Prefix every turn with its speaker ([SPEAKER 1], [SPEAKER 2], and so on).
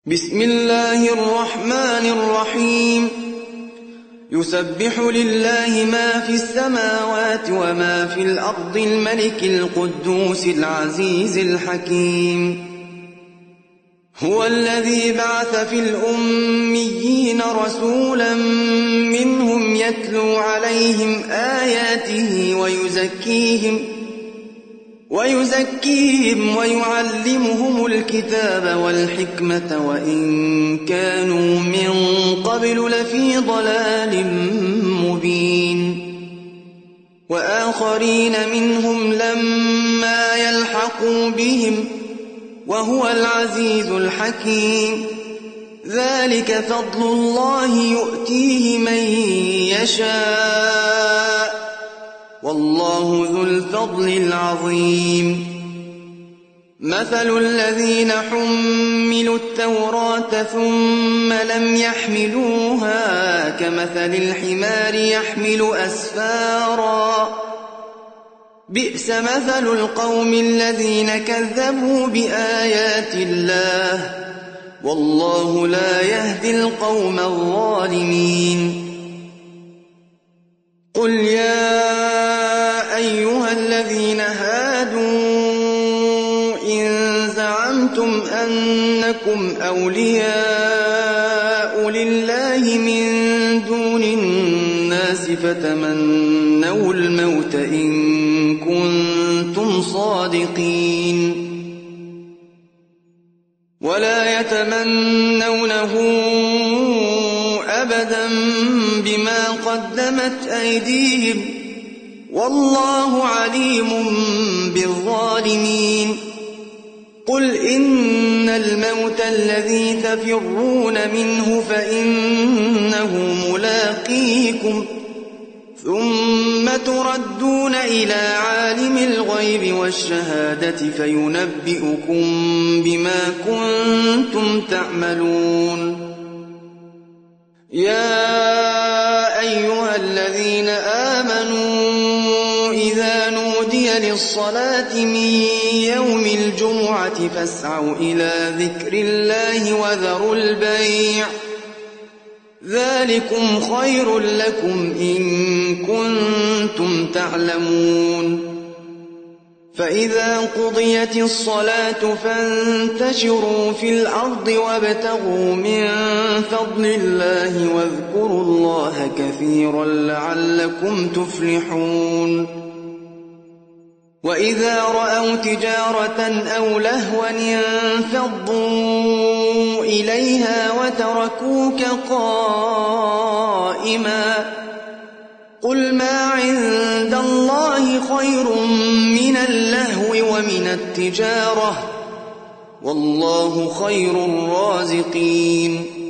[SPEAKER 1] بسم الله الرحمن الرحيم يسبح لله ما في السماوات وما في الأرض الملك القدوس العزيز الحكيم هو الذي بعث في الأميين رسولا منهم يتلو عليهم آياته ويزكيهم ويعلمهم الكتاب والحكمة وإن كانوا من قبل لفي ضلال مبين وآخرين منهم لما يلحقوا بهم وهو العزيز الحكيم ذلك فضل الله يؤتيه من يشاء والله ذو الفضل العظيم مثل الذين حملوا التوراة ثم لم يحملوها كمثل الحمار يحمل أسفارا بئس مثل القوم الذين كذبوا بآيات الله والله لا يهدي القوم الظالمين قل يا أيها الذين هادوا إن زعمتم أنكم أولياء لله من دون الناس فتمنوا الموت إن كنتم صادقين ولا يتمنونه أبدا بما قدمت أيديهم والله عليم بالظالمين قل إن الموت الذي تفرون منه فإنه ملاقيكم ثم تردون إلى عالم الغيب والشهادة فينبئكم بما كنتم تعملون يا أيها الذين آمنوا إذا نودي للصلاة من يوم الجمعة فاسعوا إلى ذكر الله وذروا البيع ذلكم خير لكم إن كنتم تعلمون فإذا قضيت الصلاة فانتشروا في الأرض وابتغوا من فضل الله واذكروا الله كثيرا لعلكم تفلحون وإذا رأوا تجارة أو لهوا انفضوا إليها وتركوك قائما قل ما عند الله خير من اللهو ومن التجارة والله خير الرازقين